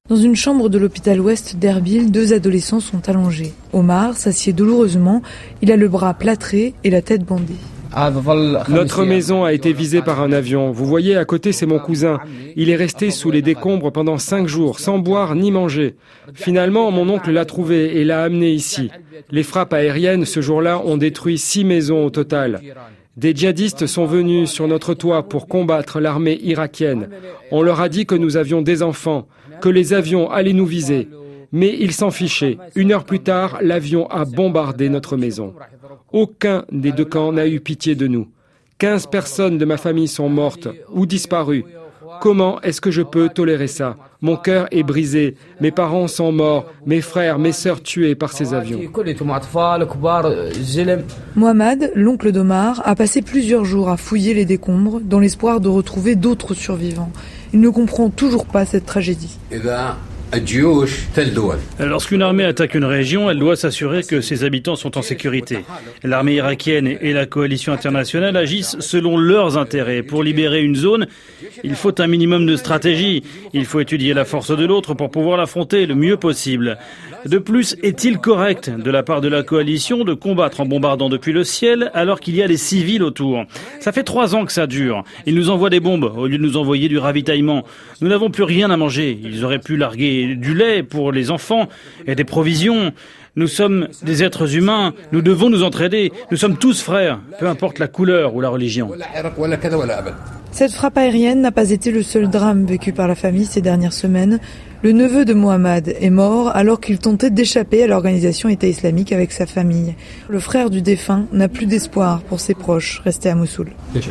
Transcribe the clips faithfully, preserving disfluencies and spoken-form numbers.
Dans une chambre de l'hôpital ouest d'Erbil, deux adolescents sont allongés. Omar s'assied douloureusement, il a le bras plâtré et la tête bandée. Notre maison a été visée par un avion. Vous voyez, à côté, c'est mon cousin. Il est resté sous les décombres pendant cinq jours, sans boire ni manger. Finalement, mon oncle l'a trouvé et l'a amené ici. Les frappes aériennes, ce jour-là, ont détruit six maisons au total. Des djihadistes sont venus sur notre toit pour combattre l'armée irakienne. On leur a dit que nous avions des enfants, que les avions allaient nous viser. Mais ils s'en fichaient. Une heure plus tard, l'avion a bombardé notre maison. Aucun des deux camps n'a eu pitié de nous. Quinze personnes de ma famille sont mortes ou disparues. Comment est-ce que je peux tolérer ça? Mon cœur est brisé. Mes parents sont morts. Mes frères, mes sœurs tués par ces avions. Mohamed, l'oncle d'Omar, a passé plusieurs jours à fouiller les décombres dans l'espoir de retrouver d'autres survivants. Il ne comprend toujours pas cette tragédie. Lorsqu'une armée attaque une région, elle doit s'assurer que ses habitants sont en sécurité. L'armée irakienne et la coalition internationale agissent selon leurs intérêts. Pour libérer une zone, il faut un minimum de stratégie. Il faut étudier la force de l'autre pour pouvoir l'affronter le mieux possible. De plus, est-il correct de la part de la coalition de combattre en bombardant depuis le ciel alors qu'il y a des civils autour? Ça fait trois ans que ça dure. Ils nous envoient des bombes au lieu de nous envoyer du ravitaillement. Nous n'avons plus rien à manger. Ils auraient pu larguer du lait pour les enfants et des provisions. Nous sommes des êtres humains. Nous devons nous entraider. Nous sommes tous frères, peu importe la couleur ou la religion. Cette frappe aérienne n'a pas été le seul drame vécu par la famille ces dernières semaines. Le neveu de Mohamed est mort alors qu'il tentait d'échapper à l'organisation État islamique avec sa famille. Le frère du défunt n'a plus d'espoir pour ses proches restés à Mossoul.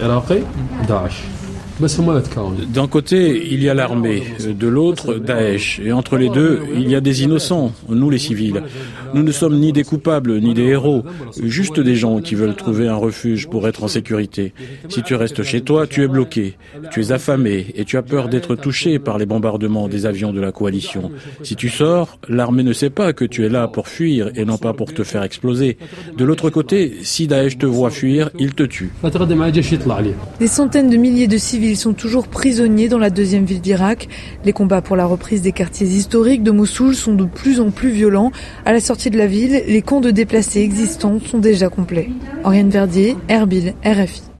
D'un côté, il y a l'armée, de l'autre, Daesh. Et entre les deux, il y a des innocents, nous les civils. Nous ne sommes ni des coupables, ni des héros, juste des gens qui veulent trouver un refuge pour être en sécurité. Si tu restes chez toi, tu es bloqué, tu es affamé et tu as peur d'être touché par les bombardements des avions de la coalition. Si tu sors, l'armée ne sait pas que tu es là pour fuir et non pas pour te faire exploser. De l'autre côté, si Daesh te voit fuir, il te tue. Des centaines de milliers de civils Ils sont toujours prisonniers dans la deuxième ville d'Irak. Les combats pour la reprise des quartiers historiques de Mossoul sont de plus en plus violents. À la sortie de la ville, les camps de déplacés existants sont déjà complets. Oriane Verdier, Erbil, R F I.